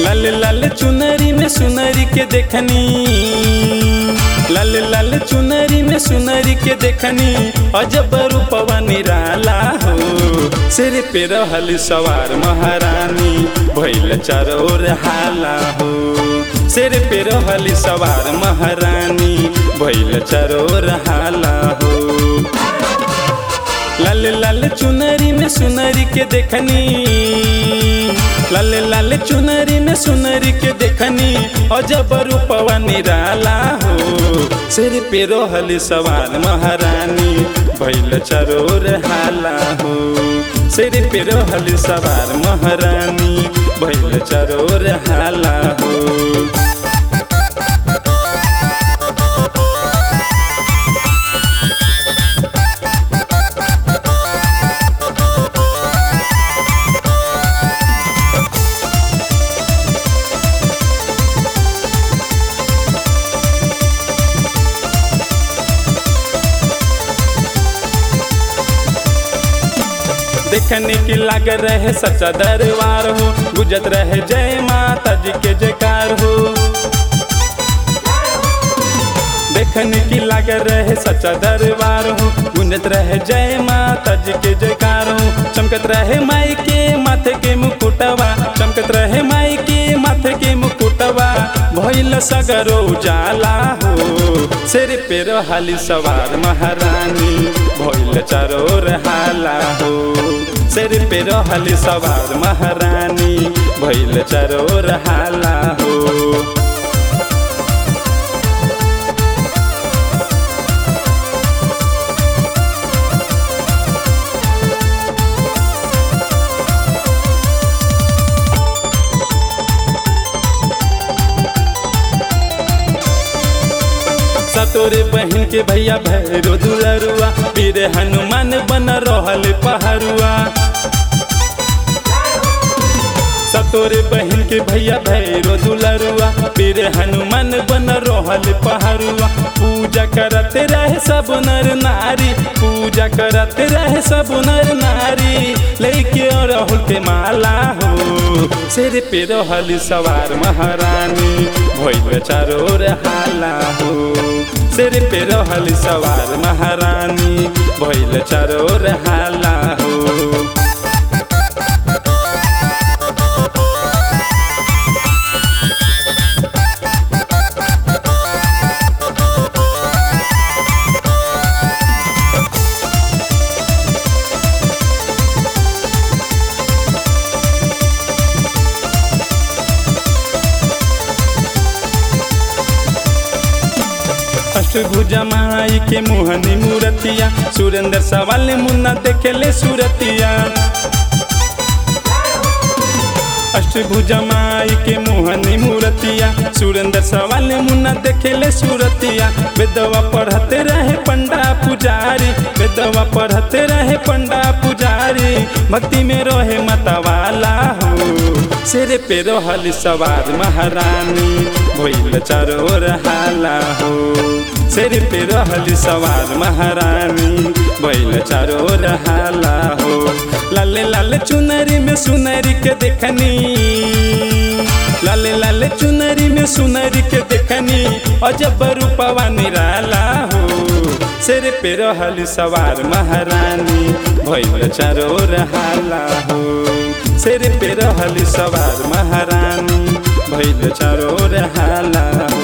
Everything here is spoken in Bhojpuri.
लाल लाल चुनरी में सुनरी के देखनी, लाल लाल चुनरी में सुनरी के देखनी, अजब रूपवा निराला हो। सिर पे रहल सवार महारानी, भइल चारों ओर हाला हो। सिर पे रहल सवार महारानी, भइल चारों ओर हाला हो। लाल लाल चुनरी में सुनरी के देखनी, लाल लाल चुनरी में सुनरी के देखनी, अजब रूपवा निराला हो। सिर पे रहल सवार महारानी, भइल चारों ओर हाला हो। सिर पे रहल सवार महारानी, भइल चारों ओर हाला हो। देखने की लाग रहे सच्चा दरबार हो, गुजत रहे जय माता जी के जयकार हो। देखने की लाग रहे सच्चा दरबार हो, गुंजत रहे जय माता जी के जयकार हो। चमकत रहे माई के माथे के मुकुटवा, चमकत रहे माई के माथे के मुकुटवा, भइल सगरो उजाला हो। सिर पे रहल सवार महारानी, भइल चारों ओर हाला हो। सिर पे रहल सवार महारानी, भइल चारों ओर हाला हो। सतोरे बहन के भैया भैरो दुलरुआ, वीर हनुमान बन रहल पहरुआ। सतोरे बहन के भैया भैरो दुलरुआ, वीर हनुमान बन रहल पहरुआ। पूजा करते रहे सब नर नारी, पूजा करते रहे सब नर नारी, लेके अड़हुल के माला हो। सिर पे रहल सवार महारानी, भइल चारों ओर हाला हो। सिर पे रहल सवार महारानी, भइल चारों ओर हाला हो। अष्टभुजा माई के मोहनी मूरतिया, सुरेंद्र सवाल मुन्ना देखेले सूरतिया। अष्टभुजा माई के मोहनी मूरतिया, सुरेंद्र सवाल मुन्ना देखेले सूरतिया। वेदवा पढ़ते रहे पंडा पुजारी, वेदवा पढ़ते रहे पंडा पुजारी, भक्ति में रहे मतवाला हो। सिर पे रहल सवार महारानी, भइल चारों ओर हाला हो। सिर पे रहल सवार महारानी, भइल चारों ओर हाला हो। लाल लाल चुनरी में सुनरी के देखनी, लाल लाल चुनरी में सुनरी के देखनी, अजब रूपवा निराला हो। सिर पे रहल सवार महारानी, भइल चारों ओर हाला हो। सिर पे रहल सवार महारानी, भइल चारों ओर हाला।